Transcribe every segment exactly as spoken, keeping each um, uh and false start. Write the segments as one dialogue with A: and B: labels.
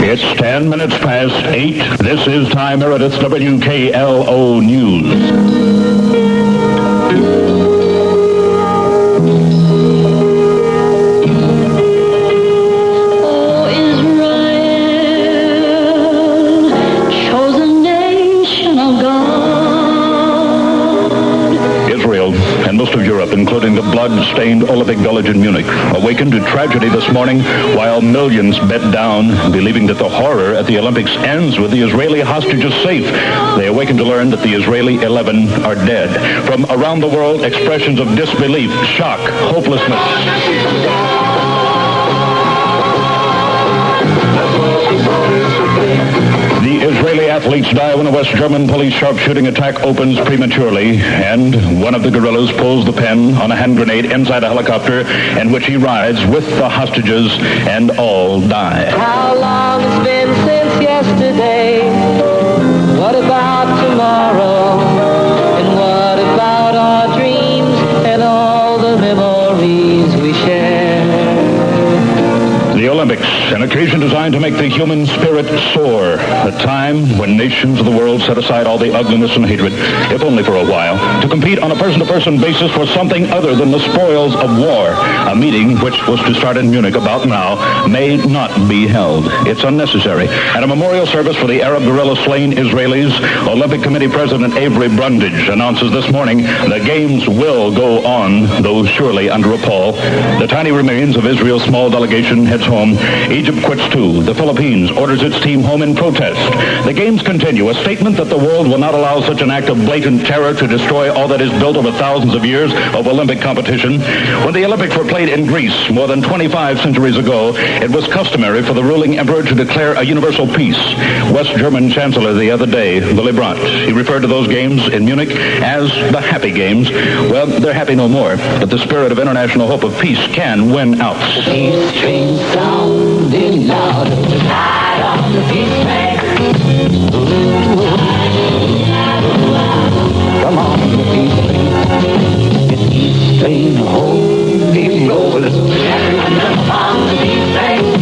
A: It's ten minutes past eight. This is Time Meredith's W K L O News. And most of Europe, including the blood-stained Olympic Village in Munich, awakened to tragedy this morning while millions bed down, believing that the horror at the Olympics ends with the Israeli hostages safe. They awakened to learn that the Israeli eleven are dead. From around the world, expressions of disbelief, shock, hopelessness. The Israeli athletes die when a West German police sharpshooting attack opens prematurely, and one of the guerrillas pulls the pin on a hand grenade inside a helicopter in which he rides with the hostages, and all die.
B: How long it's been since yesterday? What about tomorrow? And what about our dreams and all the memories we share?
A: The Olympics, an occasion designed to make the human spirit soar. A time when nations of the world set aside all the ugliness and hatred, if only for a while, to compete on a person-to-person basis for something other than the spoils of war. A meeting which was to start in Munich about now may not be held. It's unnecessary. At a memorial service for the Arab guerrilla slain Israelis, Olympic Committee President Avery Brundage announces this morning the games will go on, though surely under a pall. The tiny remains of Israel's small delegation heads home. Egypt quits too. The Philippines orders its team home in protest. The games continue, a statement that the world will not allow such an act of blatant terror to destroy all that is built over thousands of years of Olympic competition. When the Olympics were played in Greece more than twenty-five centuries ago, it was customary for the ruling emperor to declare a universal peace. West German Chancellor the other day, Willy Brandt, he referred to those games in Munich as the happy games. Well, they're happy no more, but the spirit of international hope of peace can win out.
B: Peace train sounding loud, ride on the peace train. Come on, the peace train. The peace train, holy roll. Everyone come on the peace train.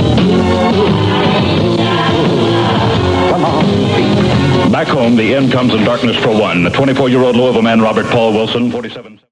B: Come on, the peace train.
A: Back home, the end comes in darkness for one. The twenty-four-year-old Louisville man, Robert Paul Wilson, forty-seven...